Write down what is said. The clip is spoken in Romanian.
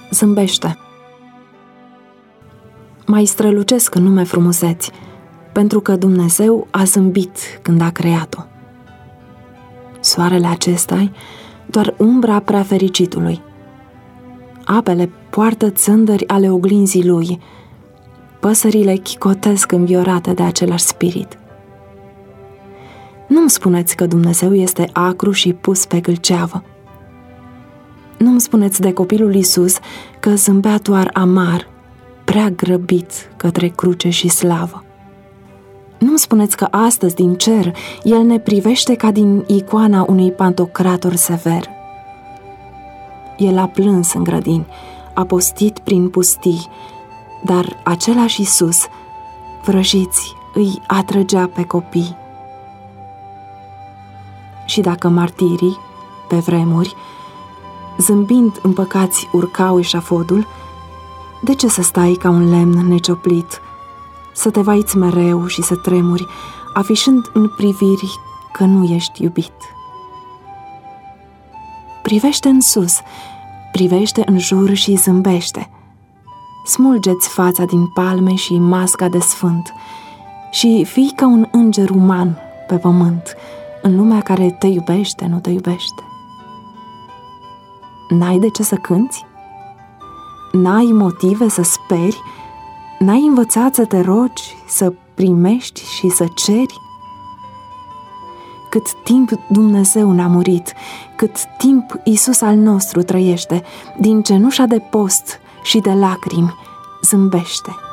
Zâmbește. Mai strălucesc în lume frumuseți, pentru că Dumnezeu a zâmbit când a creat-o. Soarele acesta-i doar umbra prea fericitului. Apele poartă țândări ale oglinzii lui, păsările chicotesc înviorate de același spirit. Nu-mi spuneți că Dumnezeu este acru și pus pe gâlceavă. Nu-mi spuneți de copilul Iisus că zâmbea doar amar, prea grăbit către cruce și slavă. Nu-mi spuneți că astăzi din cer El ne privește ca din icoana unui pantocrator sever. El a plâns în grădini, a postit prin pustii, dar același Iisus, vrăjiți, îi atrăgea pe copii. Și dacă martirii, pe vremuri, zâmbind împăcați urcau eșafodul, de ce să stai ca un lemn necioplit, să te vaiți mereu și să tremuri, afișând în priviri că nu ești iubit? Privește în sus, privește în jur și zâmbește. Smulgeți fața din palme și masca de sfânt și fii ca un înger uman pe pământ, în lumea care te iubește, nu te iubește. N-ai de ce să cânți? N-ai motive să speri? N-ai învățat să te rogi, să primești și să ceri? Cât timp Dumnezeu n-a murit, cât timp Iisus al nostru trăiește, din cenușa de post și de lacrimi zâmbește.